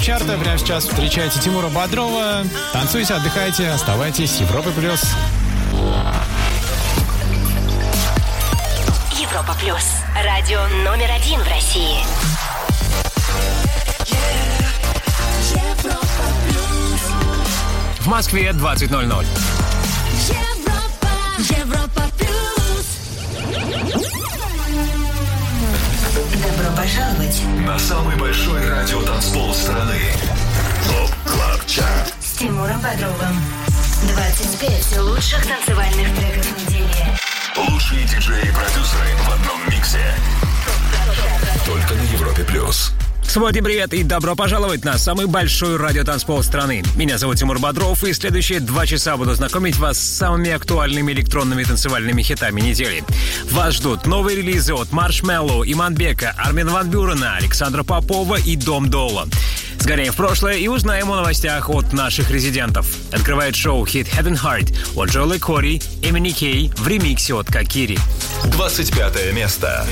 чарта. Прямо сейчас встречайте Тимура Бодрова. Танцуйте, отдыхайте, оставайтесь. Европа плюс. Европа плюс. Радио номер 1 в России. В Москве 20:00. Европа плюс. Добро пожаловать на самый большой радиотанцпол страны. ТОП Клаб Чарт с Тимуром Бодровым. 25 лучших танцевальных треков недели. Лучшие диджеи и продюсеры в одном миксе. Только на Европе плюс. Всем привет и добро пожаловать на самый большой радиотанцпол страны. Меня зовут Тимур Бодров, и следующие 2 часа буду знакомить вас с самыми актуальными электронными танцевальными хитами недели. Вас ждут новые релизы от Маршмеллоу, Иманбека, Армина ван Бюрена, Александра Попова и Дом Дола. Сгоняем в прошлое и узнаем о новостях от наших резидентов. Открывает шоу хит Head and Heart от Джоэла Кори, Эмини Кей в ремиксе от Кокири. 25 место.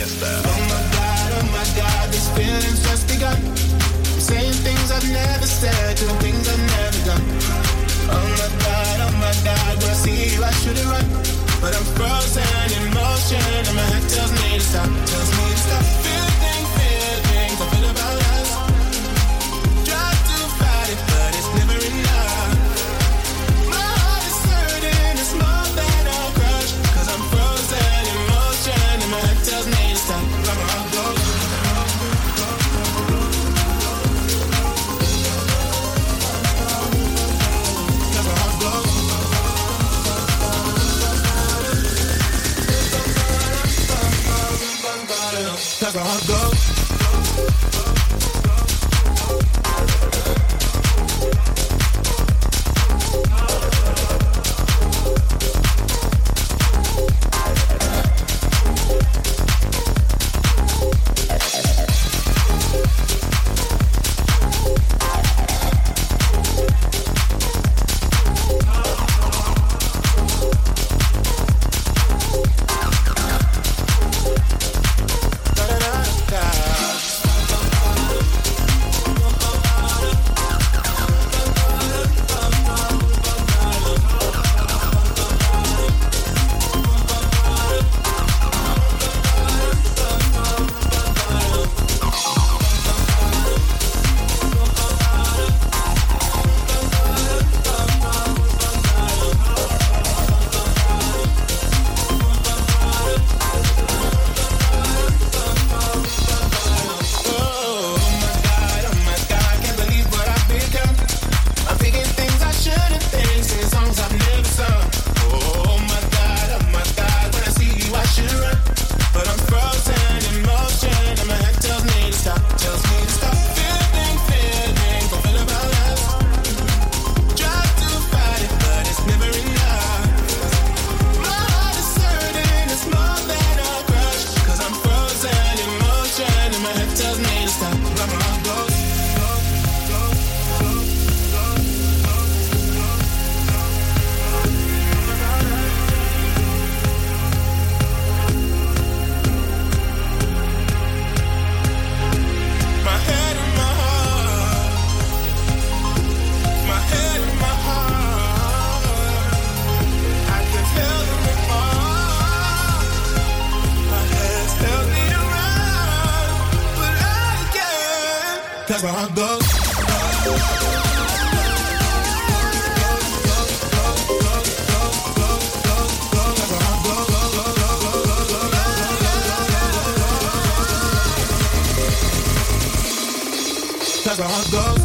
These feelings just begun. I'm saying things I've never said, doing things I've never done. Oh my God, when I see you I should have run, but I'm frozen in motion and my head tells me to stop, Feeling things I feel about us. Try to fight it, but it's never enough. My heart is hurting, it's more than a crush, 'cause I'm frozen in motion and my head tells me to stop. Let my heart go. That's how it goes. That's how it goes. That's how it goes.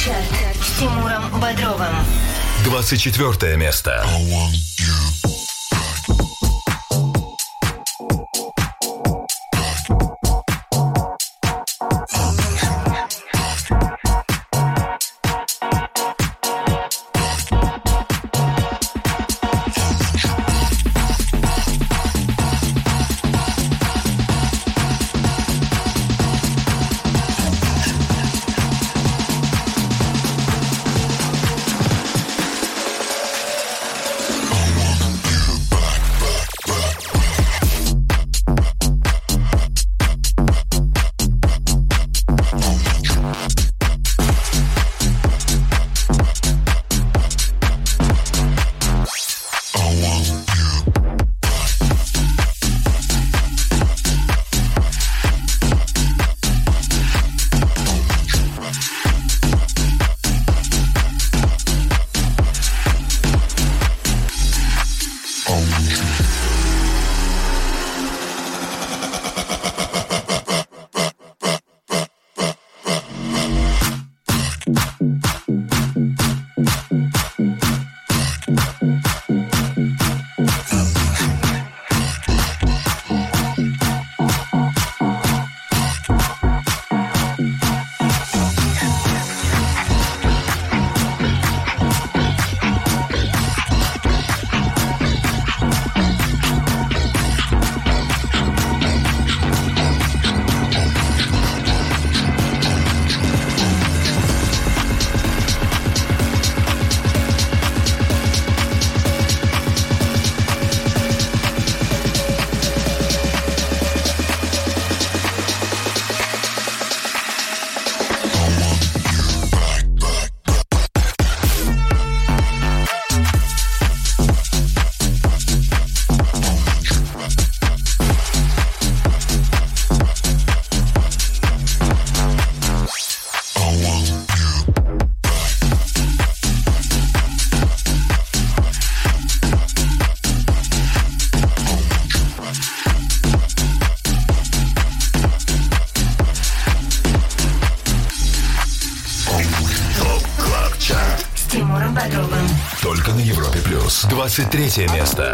Чарт с Тимуром Бодровым. 24 место. Только на Европе Плюс. 23 место.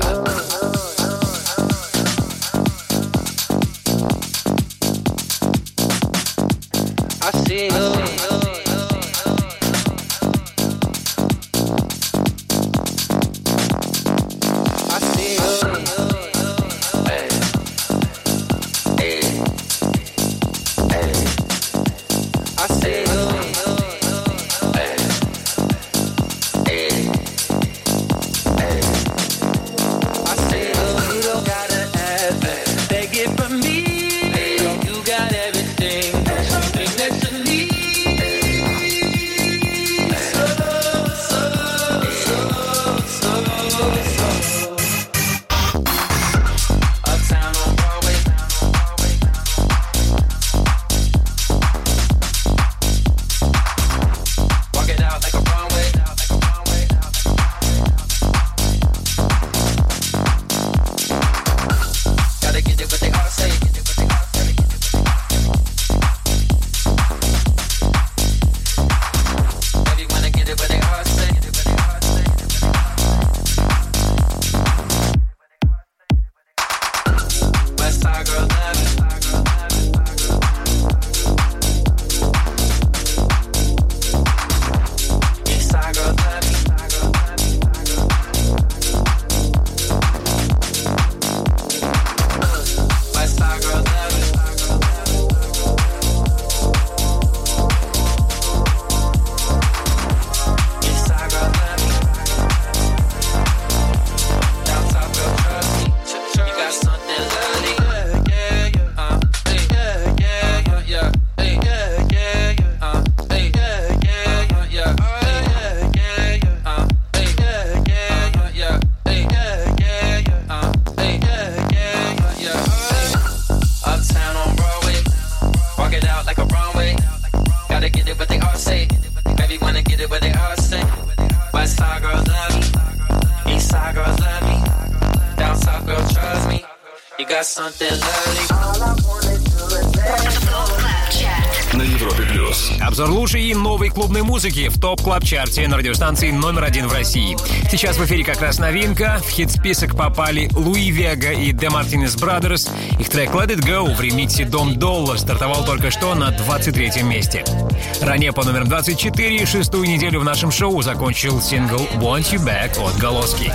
На Европе Плюс. Обзор лучшей и новой клубной музыки в топ-клаб-чарте на радиостанции номер 1 в России. Сейчас в эфире как раз новинка. В хит-список попали Луи Вега и The Martinez Brothers. Их трек Let It Go в ремиксе Дом Долла стартовал только что на 23-м месте. Ранее по номерам 24 шестую неделю в нашем шоу закончил сингл Want You Back от Голоски.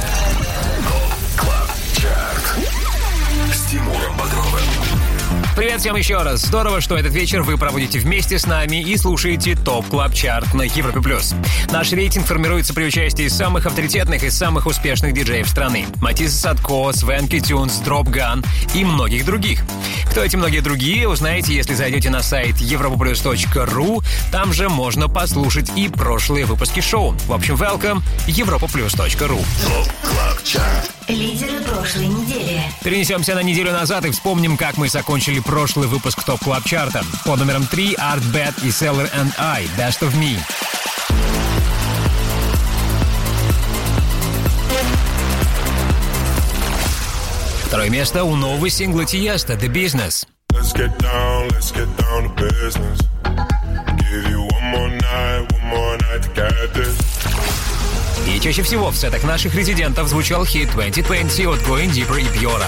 С Тимуром Бодровым. Привет всем еще раз. Здорово, что этот вечер вы проводите вместе с нами и слушаете ТОП Клаб Чарт на Европе+. Наш рейтинг формируется при участии самых авторитетных и самых успешных диджеев страны. Матисса Садко, Свенки Тюнс, Дропган и многих других. Кто эти многие другие, узнаете, если зайдете на сайт europaplus.ru. Там же можно послушать и прошлые выпуски шоу. В общем, welcome, europaplus.ru. ТОП Клаб Чарт. Лидеры прошлой недели. Перенесемся на неделю назад и вспомним, как мы закончили прошлый выпуск ТОП Клаб Чарта. По номерам 3 Art Bad и Seller and I, Best of Me. Второе место у нового сингла Тиеста The Business. Let's get down to business. Give you one more night to get this. И чаще всего в сетах наших резидентов звучал хит 2020 от Going Deeper и Бьора.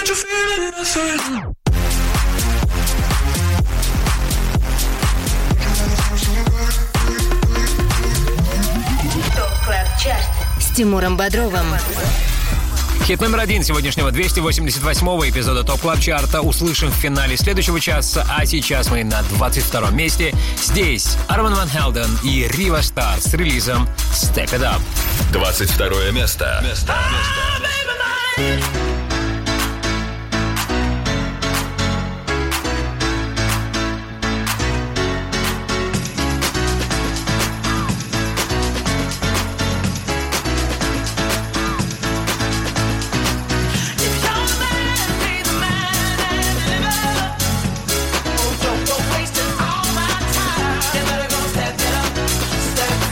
ТОП Клаб Чарт с Тимуром Бодровым. Хит номер 1 сегодняшнего 288-го эпизода ТОП Клаб Чарта услышим в финале следующего часа, а сейчас мы на 22-м месте. Здесь Арман Ван Хелден и Рива Стар с релизом Step It Up. 22 место.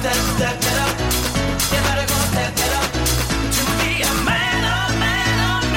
Step it up. You better go step it up. To be a man, oh man, oh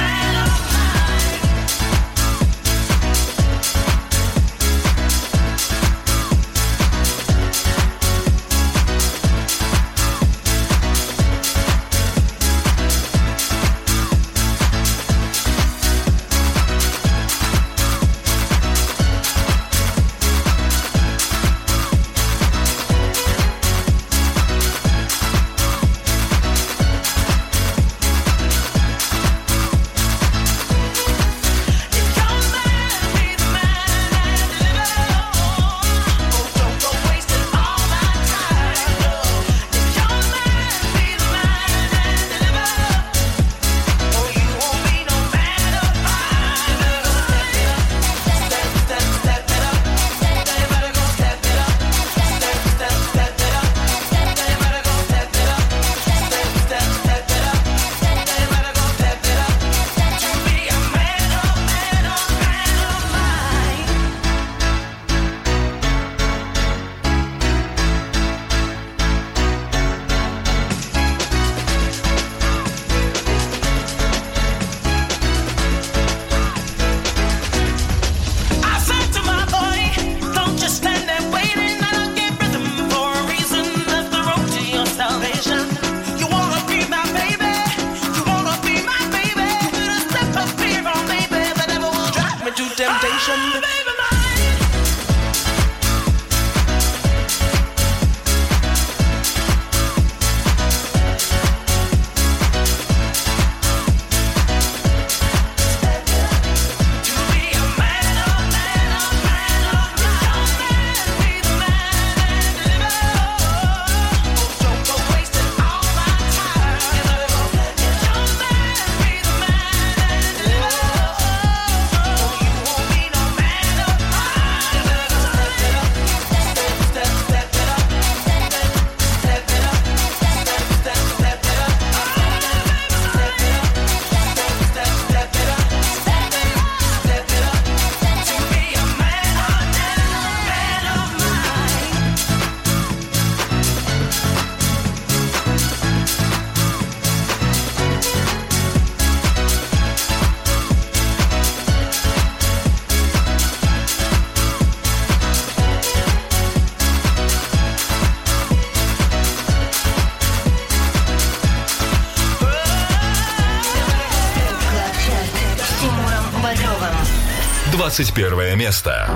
21 место.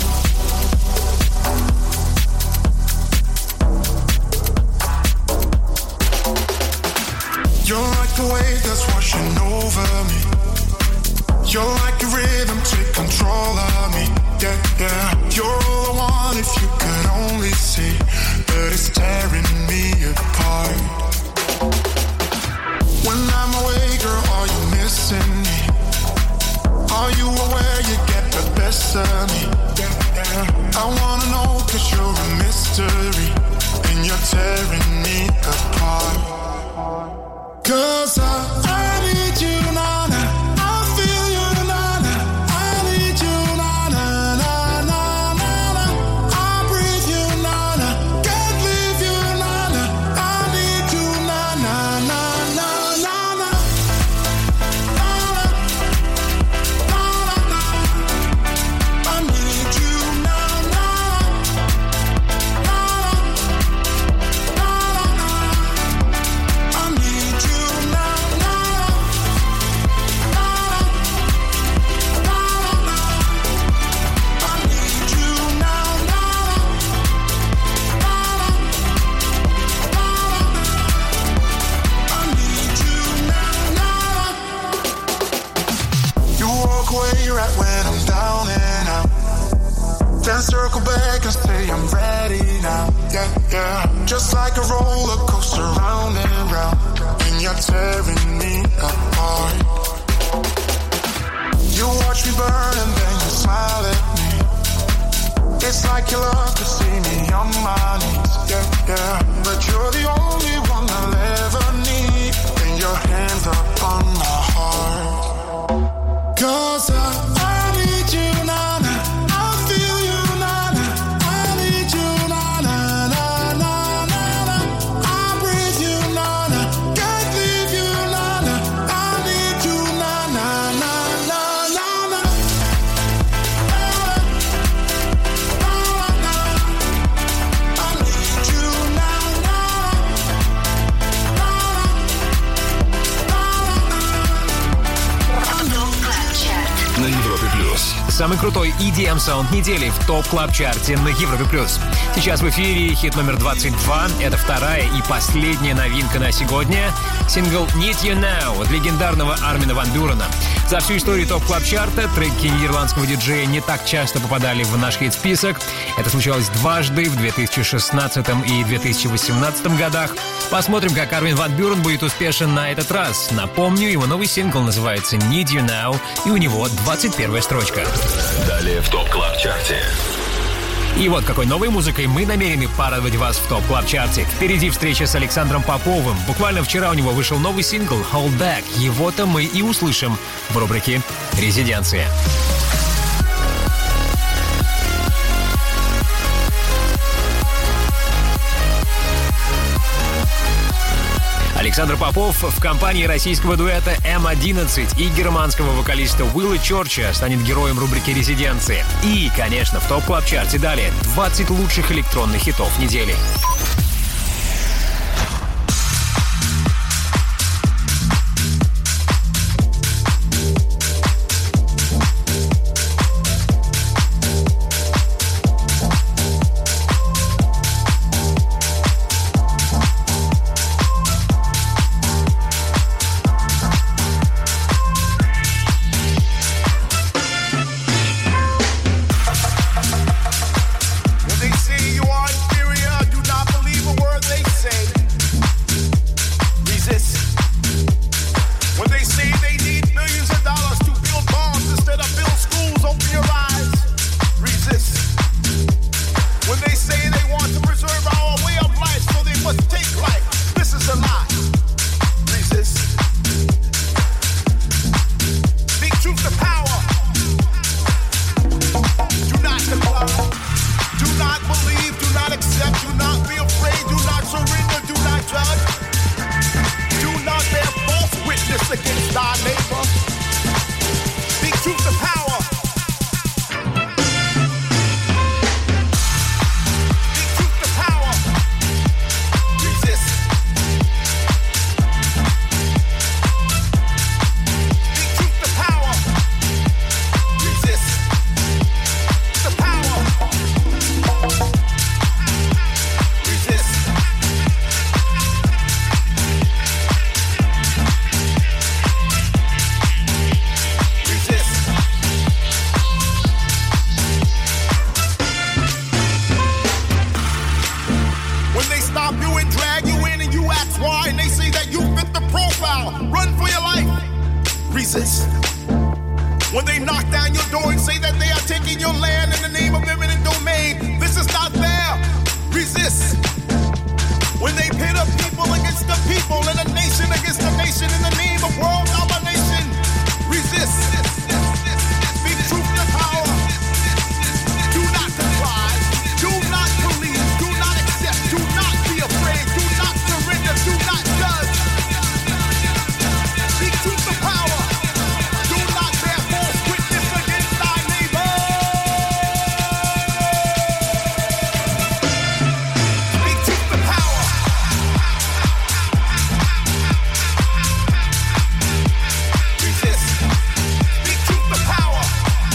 You're like the wave that's washing over me. You're like a rhythm, take control of me. Yeah, yeah. You're all I want if you could only see. But it's tearing me apart. When I'm away, girl, are you missing me? Are you aware you get the best of me? Yeah, yeah. I wanna know 'cause you're a mystery. And you're tearing me apart. 'Cause I need you, Nana. I feel you, Nana. I need you, Nana, Nana, Nana. I breathe you, Nana. Can't leave you, Nana. I need you, Nana, Nana, Nana. Nana, Nana, I need you, Nana. Right when I'm down and out, then circle back and say I'm ready now. Yeah, yeah. Just like a roller coaster, round and round, and you're tearing me apart. You watch me burn and then you smile at me. It's like you love to see me on my knees. Yeah, yeah. But you're the only one I'll ever need, and your hands up on my heart. 'Cause I need you, Nana. I feel you, Nana. I need you, Nana, Nana, Nana. I breathe you, Nana. Can't leave you, Nana. I need you, Nana, Nana, Nana. I need you, Nana. На Европе Плюс. Самый крутой EDM саунд недели в ТОП Клаб Чарте на Европе Плюс. Сейчас в эфире хит номер 22. Это вторая и последняя новинка на сегодня. Сингл Need You Now от легендарного Армина ван Бюрена. За всю историю ТОП Клаб Чарта треки нидерландского диджея не так часто попадали в наш хит-список. Это случалось дважды в 2016 и 2018 годах. Посмотрим, как Армин ван Бюрен будет успешен на этот раз. Напомню, его новый сингл называется Need You Now, и у него 21-я строчка. Далее в ТОП Клаб Чарте. И вот какой новой музыкой мы намерены порадовать вас в ТОП Клаб Чарте. Впереди встреча с Александром Поповым. Буквально вчера у него вышел новый сингл Hold Back. Его-то мы и услышим в рубрике «Резиденция». Александр Попов в компании российского дуэта М11 и германского вокалиста Уилла Чорча станет героем рубрики «Резиденции». И, конечно, в ТОП Клаб Чарте далее 20 лучших электронных хитов недели. When they say you are inferior, do not believe them. rob you and drag you in and you ask why, and they say that you fit the profile. Run for your life. Resist. When they knock down your door and say that they are taking your land in the name of eminent domain, this is not fair. Resist. When they pit a people against the people and a nation against a nation in the name of world domination, resist. Speak truth to power. Do not comply. Do not believe. Do not accept. Do not be afraid. Do not surrender. Do not judge. Speak truth to power. Do not bear false witness against thy neighbor. Speak truth to power. Resist. Speak truth to power.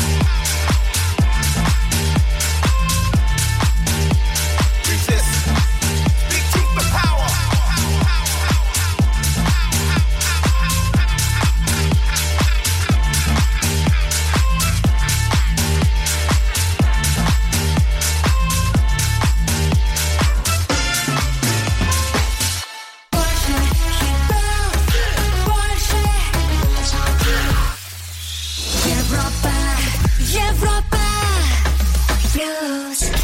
Resist. Speak truth to power. Европа, Европа плюс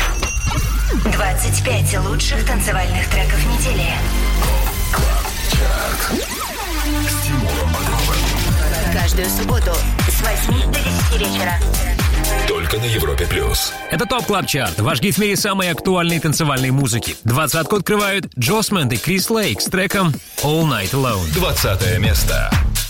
25 лучших танцевальных треков недели. Каждую субботу с 8 до 10 вечера. Только на Европе плюс. Это ТОП Клаб Чарт. Ваш гид в мире самой актуальной танцевальной музыки. 20-ку открывают Джосмонд и Крис Лейк с треком All Night Alone. 20 место.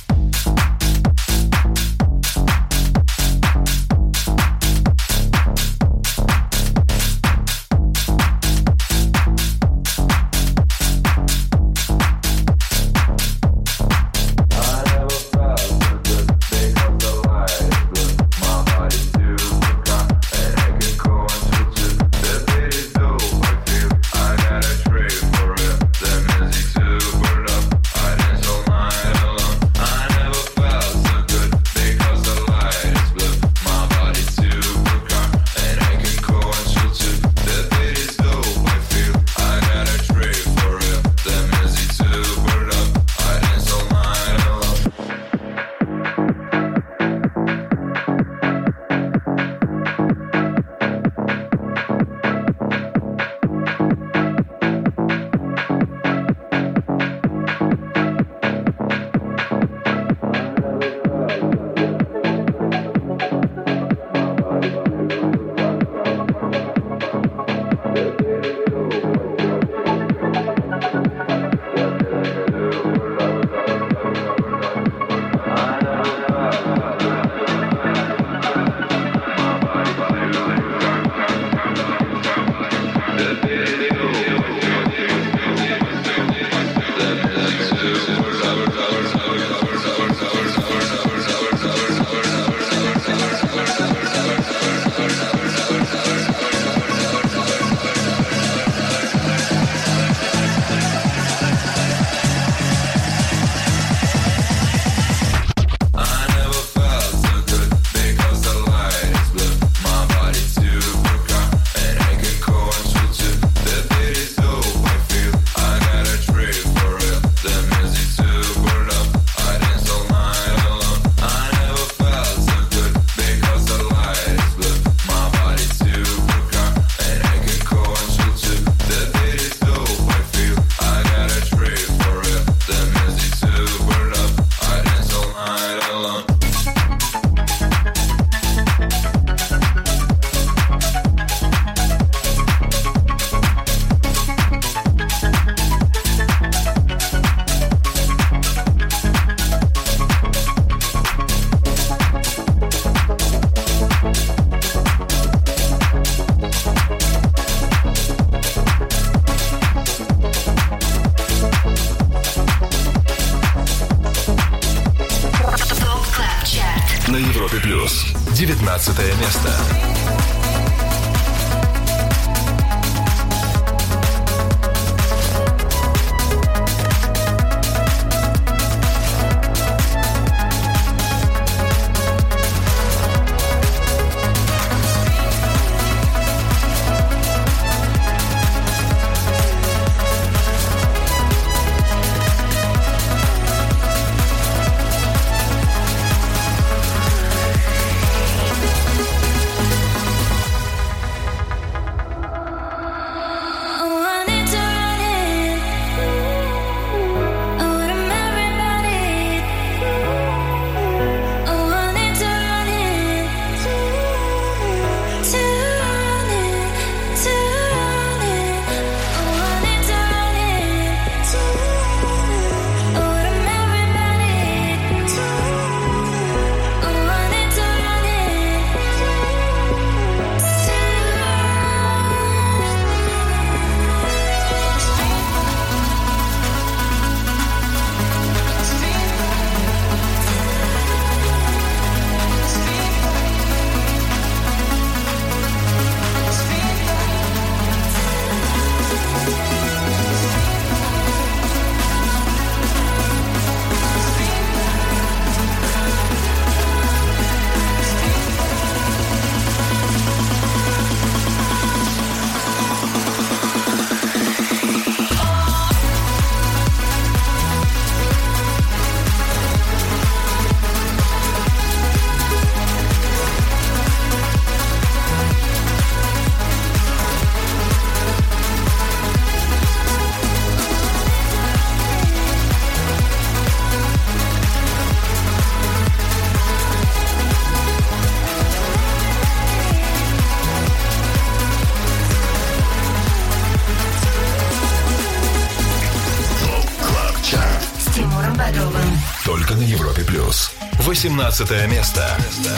На Европе плюс. 19 место. Только на Европе+. 18 место.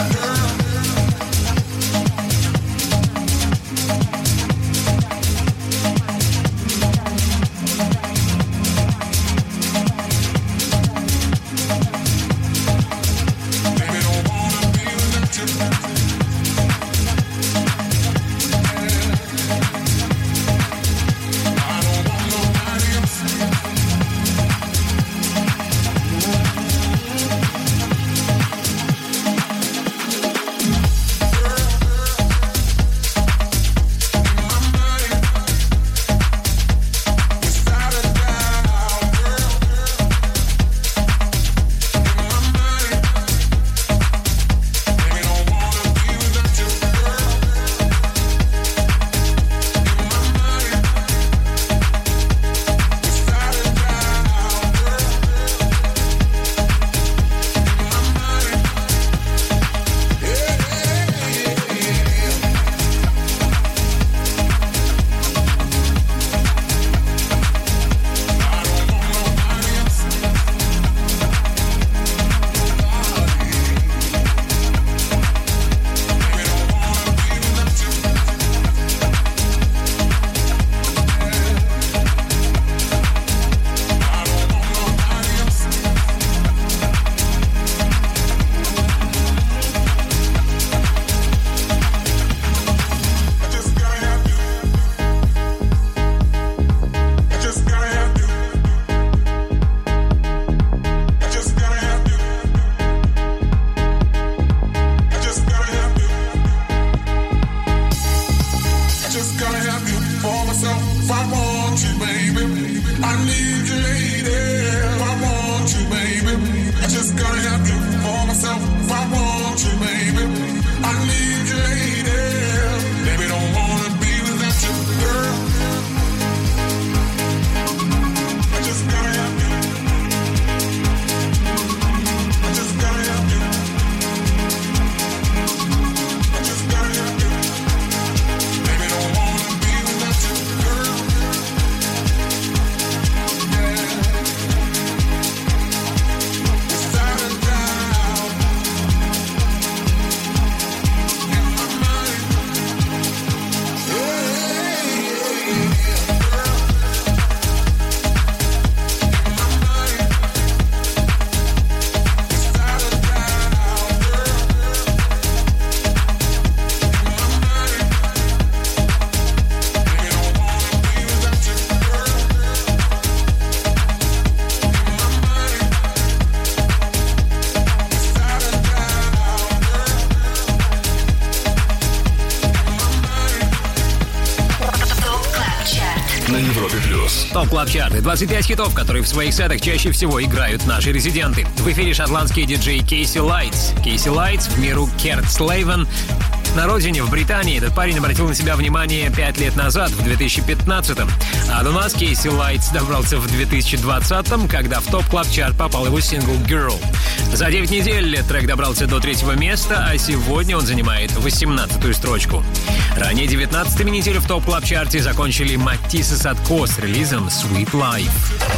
Топ Клаб Чарты. 25 хитов, которые в своих сетах чаще всего играют наши резиденты. В эфире шотландский диджей Кейси Лайтс. Кейси Лайтс, в миру Керт Слейвен. На родине, в Британии, этот парень обратил на себя внимание 5 лет назад, в 2015-м. А до нас Кейси Лайтс добрался в 2020-м, когда в Топ Клаб Чарт попал его сингл «Girl». За 9 недель трек добрался до 3-го места, а сегодня он занимает 18-ю строчку. Ранее 19-ми неделю в Топ Клаб Чарте закончили Матис и Садко с релизом «Sweet Life».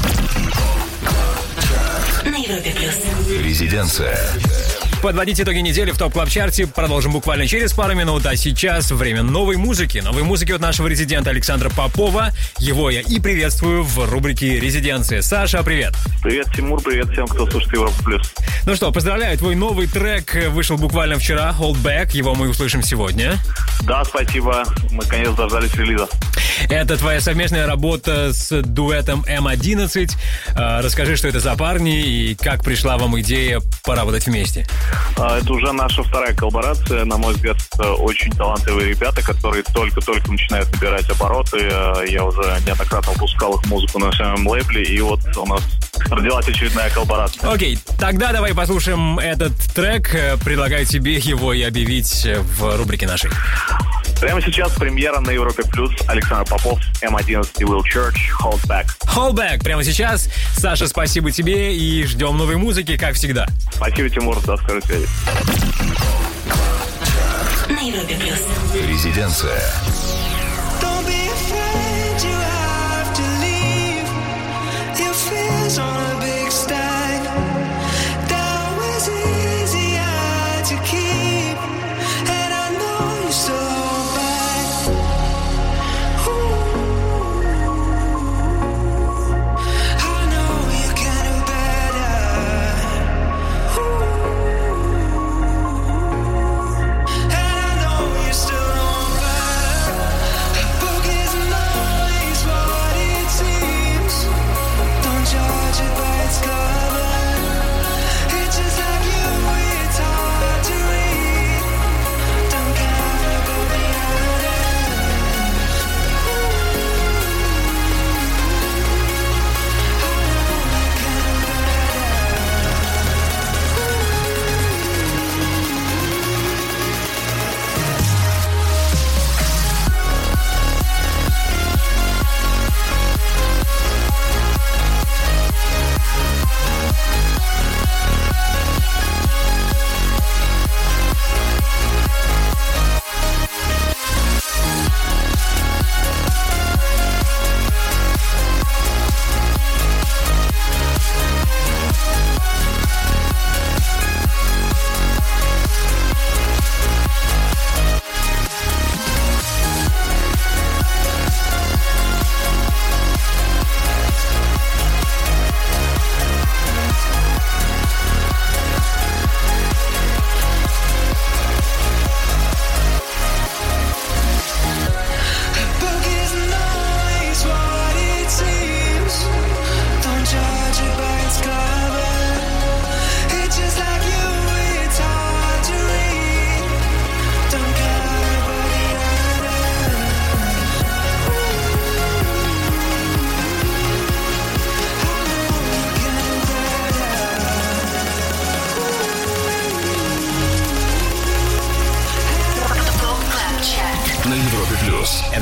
На Европе Плюс. Резиденция. Подводить итоги недели в Топ Клаб Чарте продолжим буквально через пару минут, а сейчас время новой музыки. Новой музыки от нашего резидента Александра Попова. Его я и приветствую в рубрике «Резиденция». Саша, привет! Привет, Тимур, привет всем, кто слушает Европу Плюс. Ну что, поздравляю, твой новый трек вышел буквально вчера, Hold Back, его мы услышим сегодня. Да, спасибо, мы наконец дождались релиза. Это твоя совместная работа с дуэтом М11. Расскажи, что это за парни и как пришла вам идея поработать вместе. Это уже наша вторая коллаборация. На мой взгляд, очень талантливые ребята, которые только-только начинают набирать обороты. Я уже неоднократно выпускал их музыку на своем лейбле, и вот у нас родилась очередная коллаборация. Окей, тогда давай послушаем этот трек. Предлагаю тебе его и объявить в рубрике нашей. Прямо сейчас премьера на Европе Плюс. Александр Попов, М11 и Will Church, Hold Back. Hold Back прямо сейчас. Саша, спасибо тебе и ждем новой музыки, как всегда. Спасибо, Тимур, до скорой связи. На Европе Плюс. Резиденция. Don't be afraid, you have to leave. Your fears on a big stack.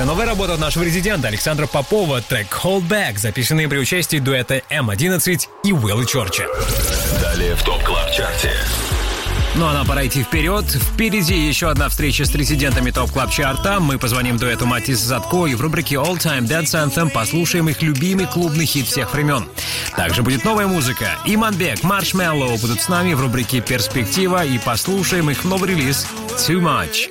новая работа от нашего резидента Александра Попова, трек «Hold Back», записанный при участии дуэта М11 и Уилла Чорча. Далее в ТОП Клаб Чарте. Ну а нам пора идти вперед. Впереди еще одна встреча с резидентами ТОП Клаб Чарта. Мы позвоним дуэту Матис Задко и в рубрике All Time Dance Anthem послушаем их любимый клубный хит всех времен. Также будет новая музыка. Иманбек, Маршмеллоу будут с нами в рубрике «Перспектива» и послушаем их новый релиз «Too Much».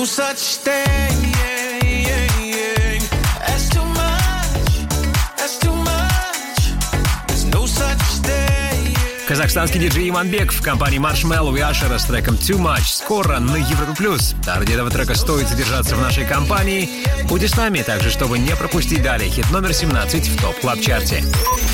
Казахстанский диджей Иманбек в компании Маршмеллоу и Ашера с треком «Too Much» скоро на Европе+. Ради этого трека стоит задержаться в нашей компании. Будь с нами также, чтобы не пропустить далее хит номер 17 в ТОП Клаб Чарте.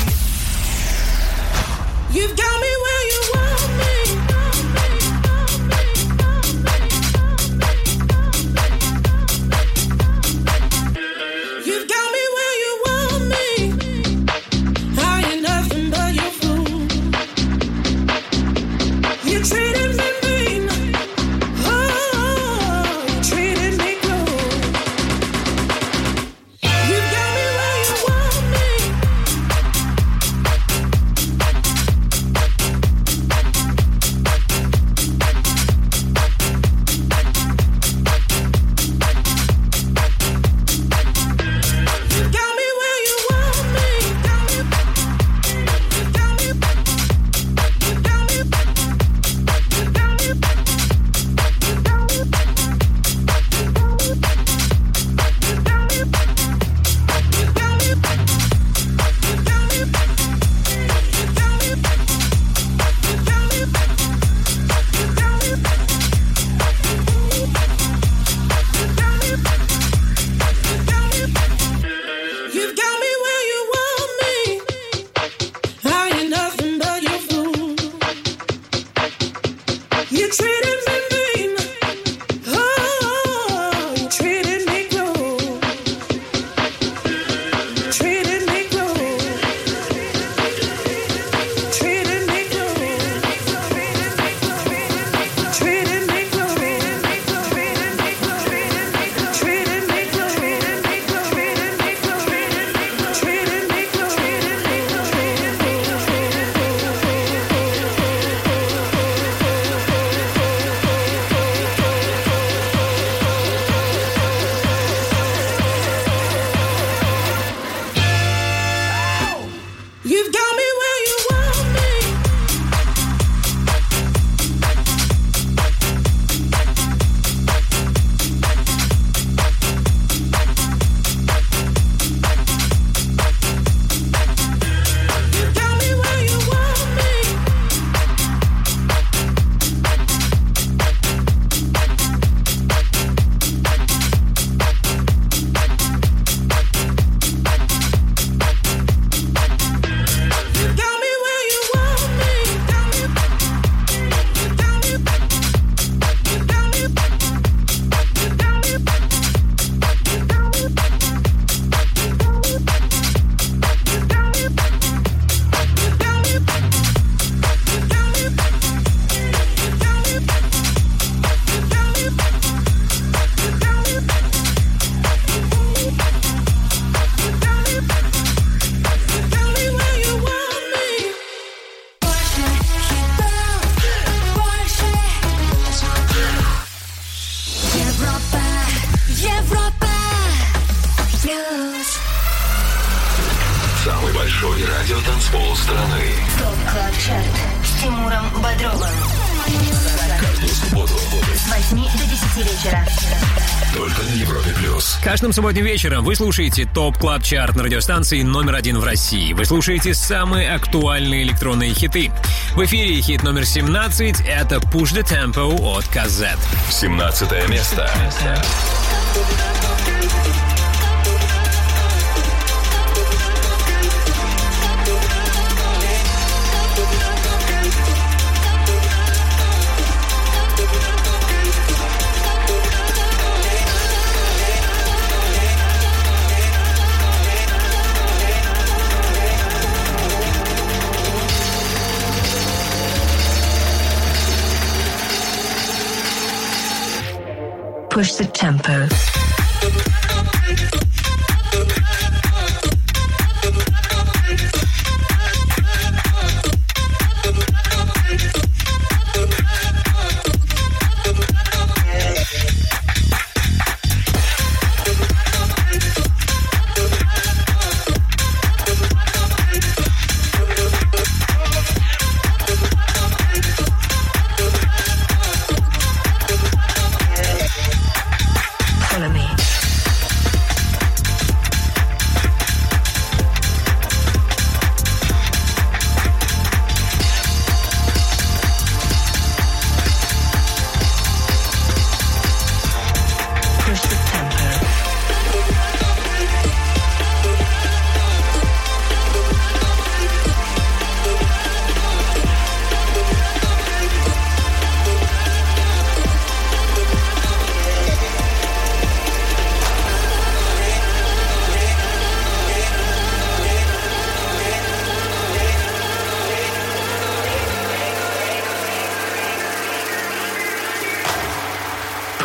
радиотанцпол страны. ТОП Клаб Чарт с Тимуром Бодровым. Каждую субботу С 8 до 10 вечера. только на Европе+. Каждым субботним вечером вы слушаете ТОП Клаб Чарт на радиостанции номер 1 в России. Вы слушаете самые актуальные электронные хиты. В эфире хит номер 17 — это Push the Tempo от Казет. 17 место. Push the tempo.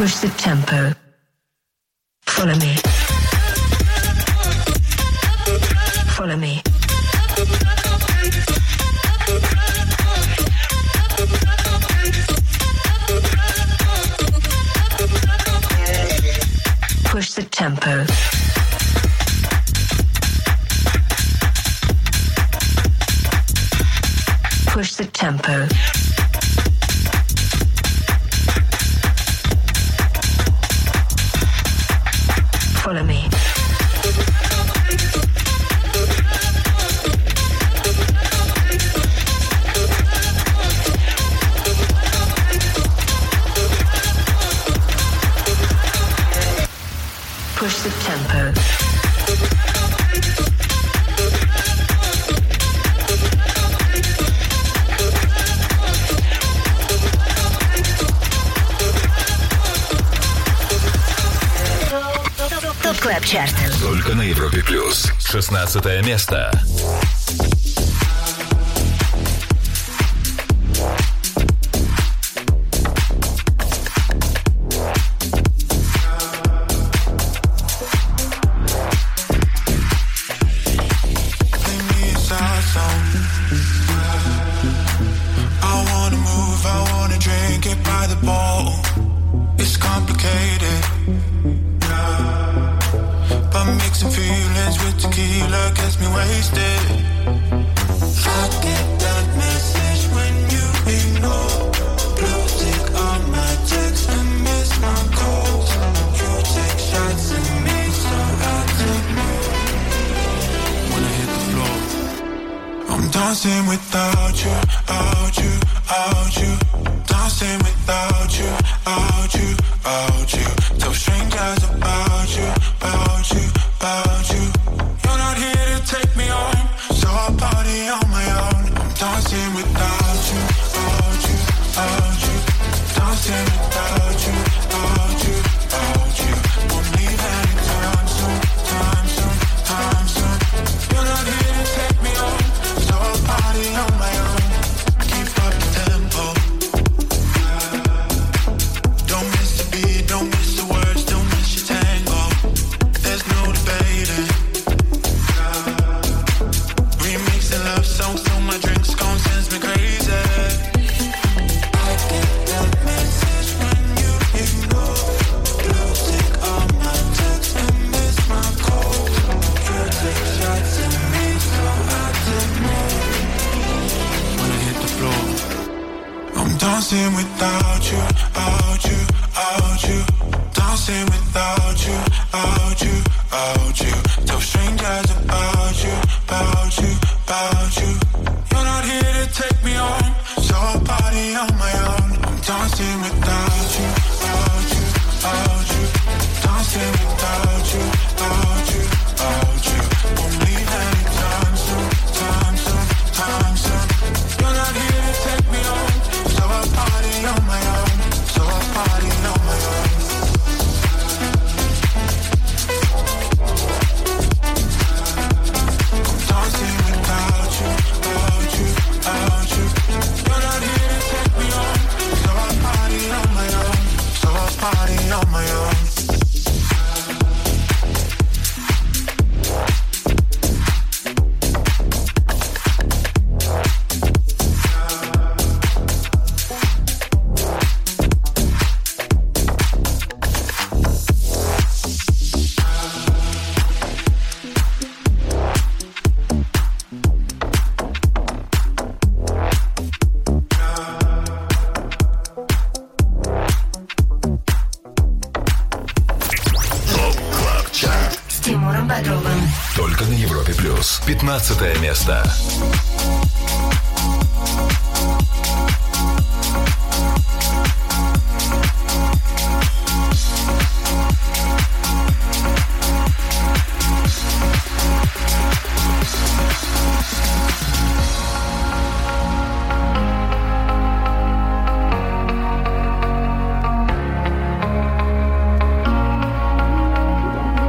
Push the tempo. Follow me. Follow me. Push the tempo. Push the tempo. Follow me. Push the tempo. ТОП КЛАБ ЧАРТ. Только на Европе Плюс. 16 место. Dancing without you, out you, out you. Dancing without you, out you, out you. Tell strangers about you, about you, about you. You're not here to take me home, so I'll party on my own. I'm dancing without you, out you, out you. Dancing without you, out you, out you. Won't leave anytime soon, time soon, time soon. You're not here to take me home, so I'll party on my own. Keep up the tempo. Don't miss the beat, don't miss the words, don't miss your tango. There's no debating. Remixing love songs, so my drinks gon' sends me crazy. I get that message when you ignore. Blue tick on my text and miss my call. You take shots at me, so I did more. When I hit the floor, I'm dancing without you, out you, out you. Dancing without you, out you, out you. Tell strangers about you, about you, about you. You're not here to take me home, so I'll party on my own. I'm dancing without you, out you, out you. Dancing without you, out you, out you. Won't leave anytime soon, time soon, time soon. You're not here to take me home, so I'll party on my own, so I'll party on my own. Dancing without you, out you, out you. You're not here to take me home, so I'll party on my own, so I'll party on my own. С Тимуром Бодровым. Только на Европе Плюс. 15 место.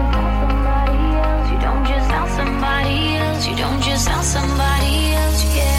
You don't just tell somebody else, yeah.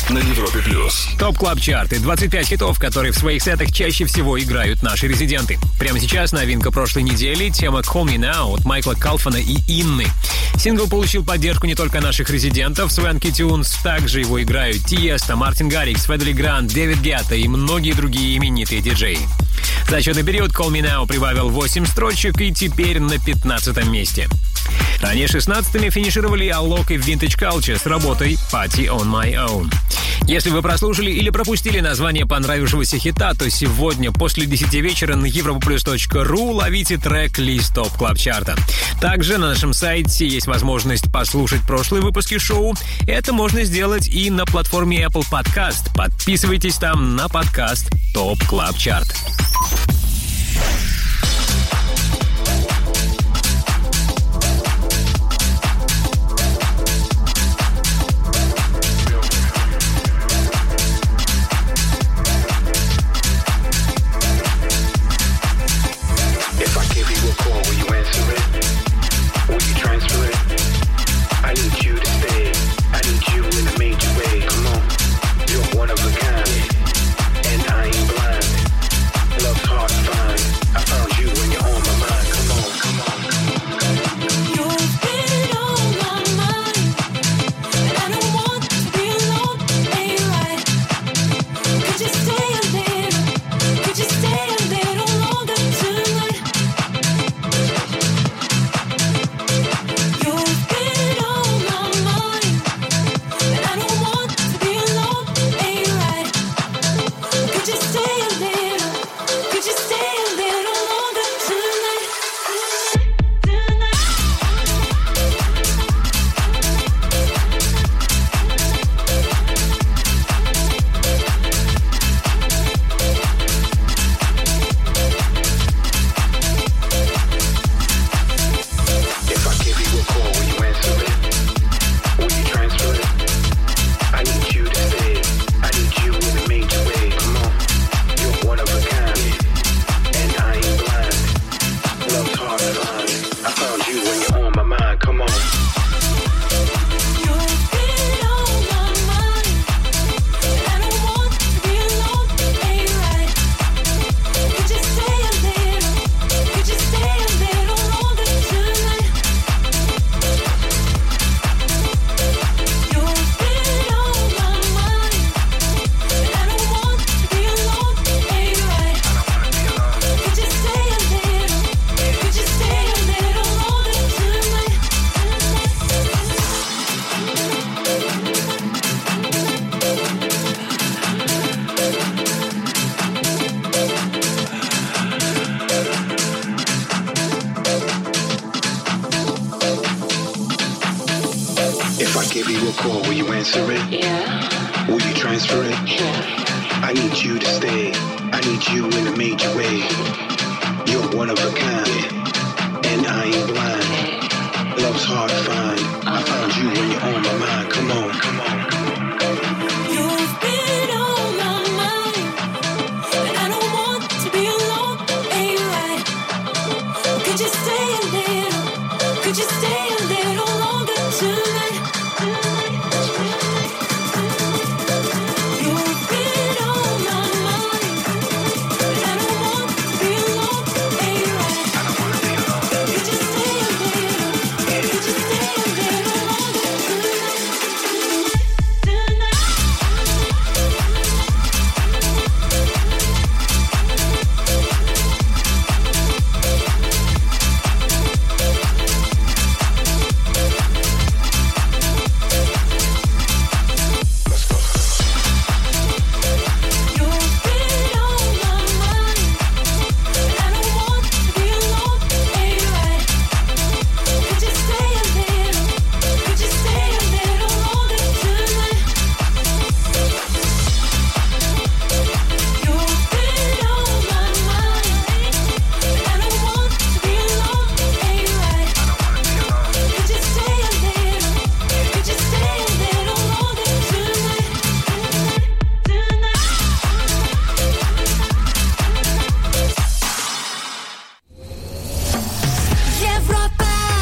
на Европе+. ТОП Клаб Чарты. 25 хитов, которые в своих сетах чаще всего играют наши резиденты. Прямо сейчас новинка прошлой недели. Тема Call Me Now от Майкла Калфана и Инны. Сингл получил поддержку не только наших резидентов, Свенки Тюнс, также его играют Тиеста, Мартин Гаррикс, Федли Грант, Дэвид Гетта и многие другие именитые диджеи. За отчетный период Call Me Now прибавил 8 строчек и теперь на 15-м месте. Ранее 16-ми финишировали Алок и Vintage Culture с работой Party on My Own. Если вы прослушали или пропустили название понравившегося хита, то сегодня после 10 вечера на europaplus.ru ловите трек-лист ТОП Клаб Чарта. Также на нашем сайте есть возможность послушать прошлые выпуски шоу. Это можно сделать и на платформе Apple Podcast. Подписывайтесь там на подкаст ТОП Клаб Чарт.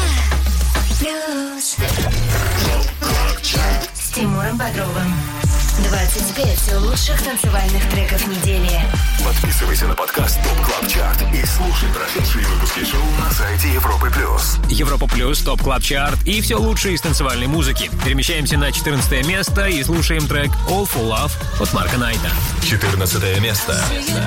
Бодровым. 25 лучших танцевальных треков недели. Подписывайся на подкаст Top Club Chart и слушай прошедшие выпуски шоу на сайте Европы+. Европа Плюс, Топ Клаб Чарт и все лучшее из танцевальной музыки. Перемещаемся на 14 место и слушаем трек All for Love от Марка Найта. 14 место.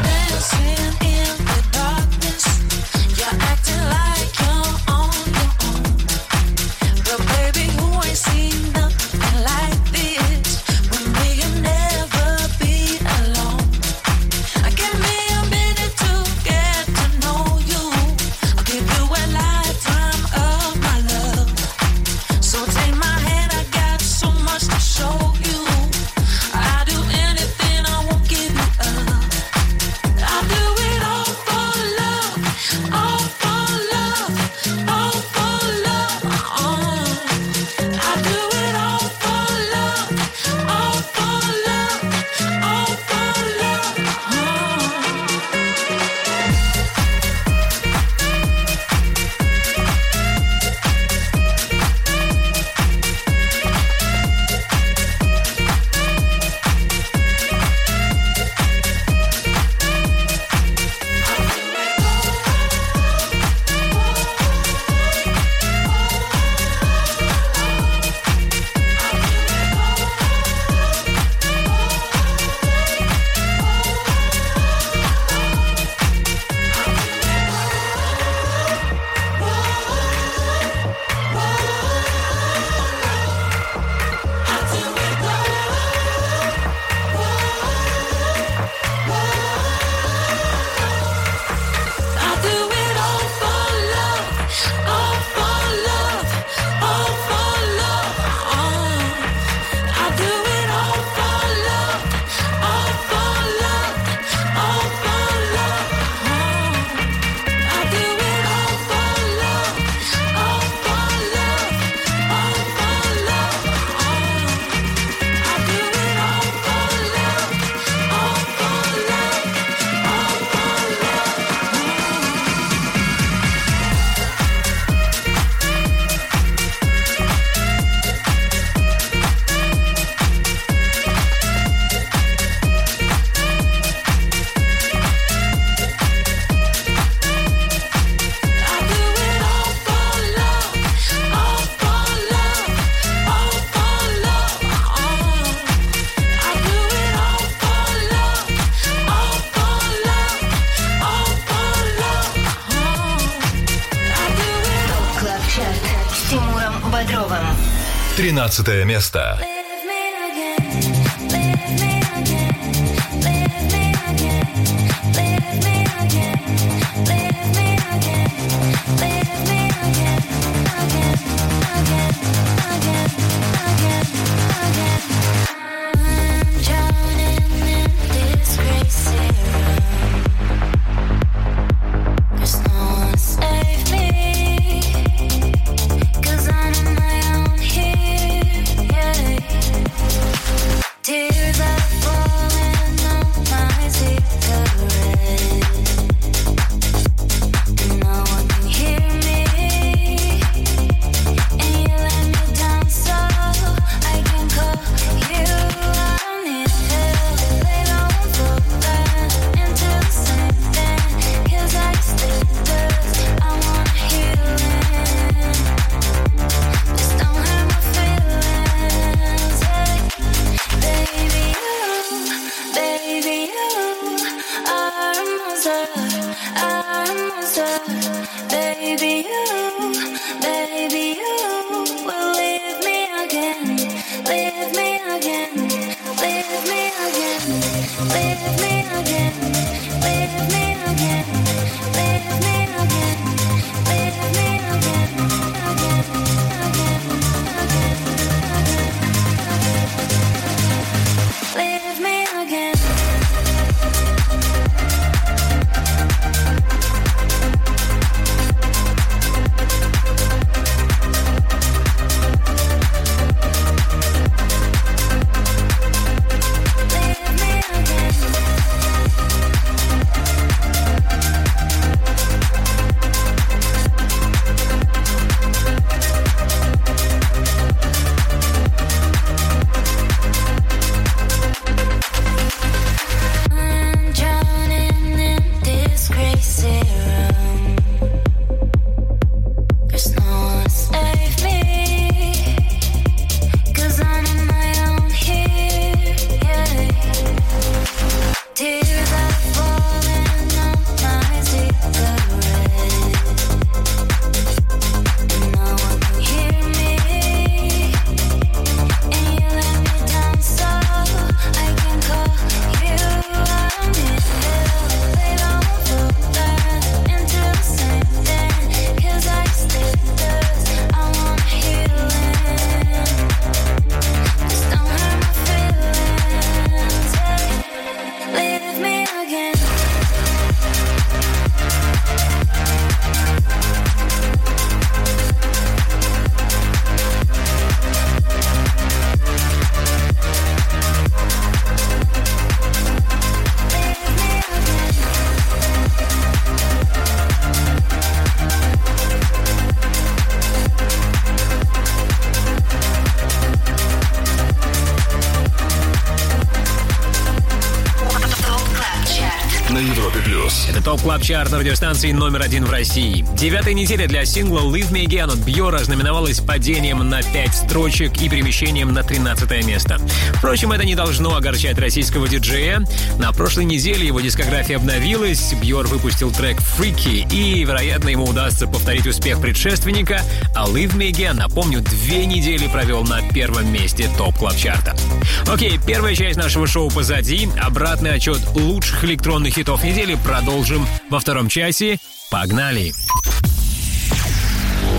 С Тимуром Бодровым. 13 место. Это топ-клаб-чарт радиостанции номер 1 в России. 9-я неделя для сингла Leave Me Again от Бьора знаменовалась падением на 5 строчек и перемещением на 13-е место. Впрочем, это не должно огорчать российского диджея. На прошлой неделе его дискография обновилась, Бьор выпустил трек Freaky, и, вероятно, ему удастся повторить успех предшественника, а Leave Me Again, напомню, 2 недели провел на первом месте топ-клаб-чарта. Окей, первая часть нашего шоу позади. Обратный отчет лучших электронных хитов недели продолжим во втором часе. Погнали!